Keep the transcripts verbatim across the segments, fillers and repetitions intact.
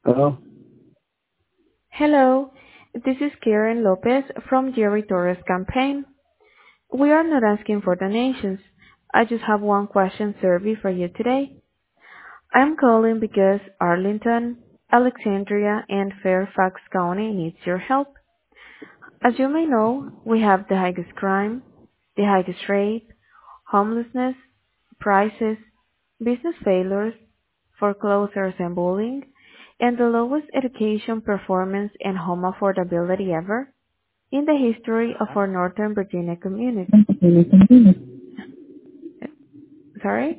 Hello? Hello, this is Karen Lopez from Jerry Torres campaign. We are not asking for donations. I just have one question survey for you today. I'm calling because Arlington, Alexandria, and Fairfax County needs your help. As you may know, we have the highest crime, the highest rate, homelessness, prices, business failures, foreclosures and bullying, and the lowest education performance and home affordability ever in the history of our Northern Virginia community. Sorry?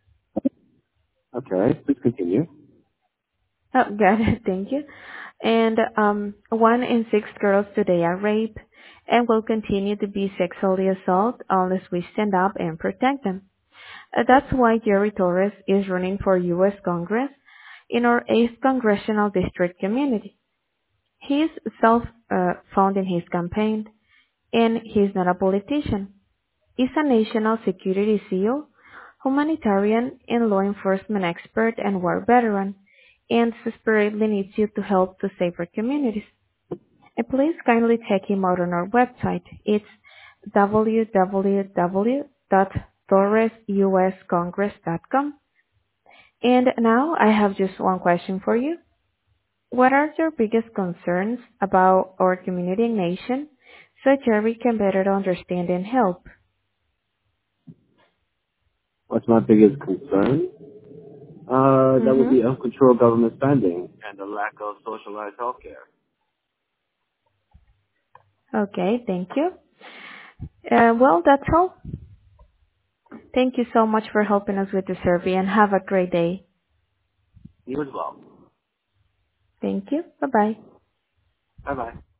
Okay, please continue. Oh, got it. Thank you. And um, one in six girls today are raped and will continue to be sexually assaulted unless we stand up and protect them. Uh, That's why Jerry Torres is running for U S Congress in our eighth Congressional District community. He's self-funding his campaign, and he's not a politician. He's a national security SEAL, humanitarian and law enforcement expert and war veteran, and desperately needs you to help to save our communities. And please kindly check him out on our website. It's w w w dot torres u s congress dot com. And now I have just one question for you. What are your biggest concerns about our community and nation so Jerry can better understand and help? What's my biggest concern? Uh, that would Mm-hmm. be uncontrolled government spending and the lack of socialized healthcare. Okay, thank you. Uh, well, that's all. Thank you so much for helping us with the survey and have a great day. You as well. Thank you. Bye-bye. Bye-bye.